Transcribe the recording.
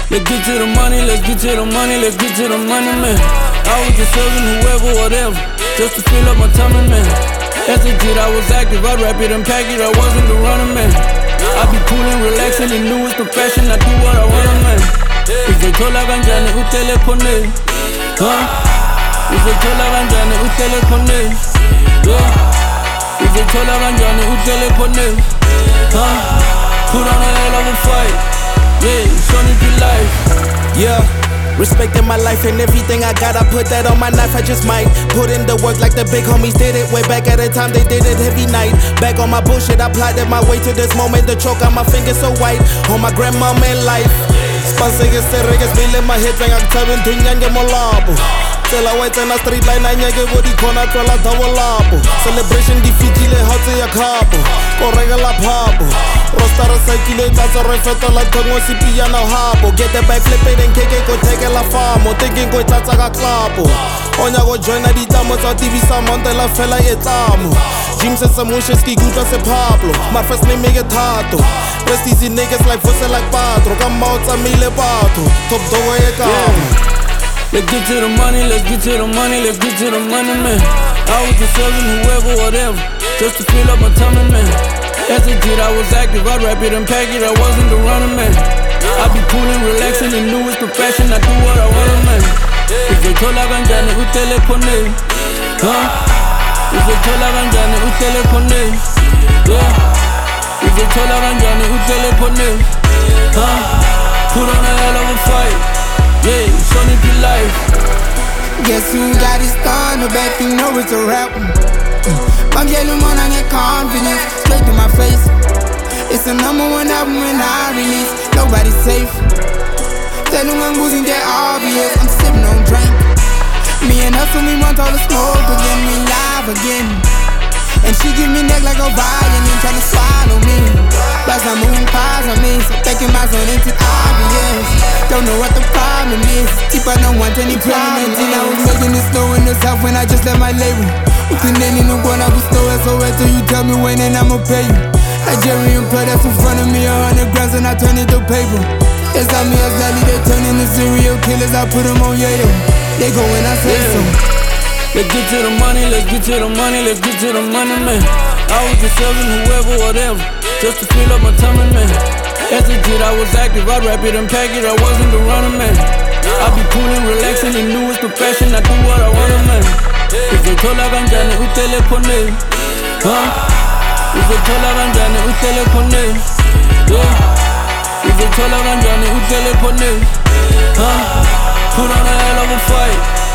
Let's get to the money, let's get to the money, let's get to the money, man. I was just serving whoever, whatever, just to fill up my tummy, man. As a kid, I was active, I'd rap it and pack it, I wasn't the runner, man. I be coolin', relaxing, the newest profession, I do what I wanna, man. Izothola kanjani utele khone, izothola kanjani utele khone, izothola kanjani utele khone, put on a hell of a fight, yeah, show me your life. Yeah, respecting my life and everything I got, I put that on my knife, I just might put in the work like the big homies did it. Way back at a time they did it heavy night. Back on my bullshit, I plotted my way to this moment. The choke on my fingers so white, on my grandmama in life. Spanseke sereke sibile my head bang akutabeni dunyange molabo. Tsela white na street line anyake body khona tlola double lapo. Celebration ngifitile hotse ya khabo. Koreka la phabo. Roster cycle tsatsa re fetola thongwe sipiana habo. Get the back flip it and keke go take la famo. Thinking go tsatsa ka klapo. Onya go join di tamo tsa TV sa monte la fela e tlamo. Jim says some wishes ki gutla se Pablo. My first name make it tato. Rest easy niggas like Fussel like Patro. Come out sa mile bato. Top dogo e kamo. Let's get to the money, let's get to the money, let's get to the money, man. I was just serving whoever, whatever, just to fill up my tummy, man. As a kid, I was active, I'd rap it and pack it, I wasn't the runner, man. I be coolin', relaxing, the newest profession, I do what I wanna, man. Izothola kanjani utele khone, izothola kanjani utele khone, izothola kanjani utele khone, put on a hell of a fight. Yeah, show me your life. Guess who got it started? Back you know it's a rap. My girl, I'm on get confidence straight to my face. It's the #1 album when I release. Nobody's safe. Tell them I'm losing that obvious. I'm sipping on drink. Me and Hustle, we want all the smoke again. We live again. And she give me neck like a violin, tryna swallow me. Plus I'm moving pies on me, so taking my zone into obvious. Don't know what the problem is. Deeper don't want any problem. I was making it snow in the south when I just left my label. Utineni nukwana gusto SOS till you tell me when and I'ma pay you. Nigerian plug that's in front of me, 100 grams and I turn it to paper. It's on me as Lally, they turn into serial killers, I put them on yayo. They go when I say so. Let's get to the money, let's get to the money, let's get to the money, man. I was just serving whoever, whatever, just to fill up my tummy, man. As a kid, I was active, I'd rap it and pack it, I wasn't the runner, man. I be coolin', relaxing, the newest profession, I do what I wanna, man. Izothola kanjani utele khone, izothola kanjani utele khone, izothola kanjani utele khone, put on a hell of a fight.